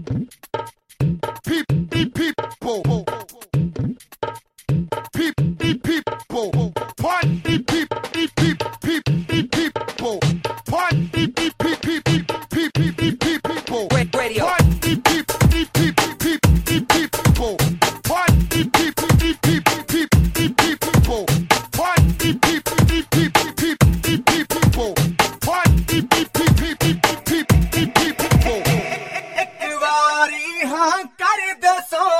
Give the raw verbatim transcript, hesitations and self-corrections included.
Peep, peep, people. Peep, peep, people. Party, peep, peep, peep, peep, peep, people. Party, peep, peep, peep, peep, peep, peep, peep, people. Radio. Party, peep, peep, peep, peep, peep, peep, people. Party, peep, peep, peep, peep, peep, peep, people. Party, peep, peep, peep, peep, peep, peep, people. Party, peep, peep, peep, peep, peep, peep, peep, people. एक बारी हाँ कर दो सो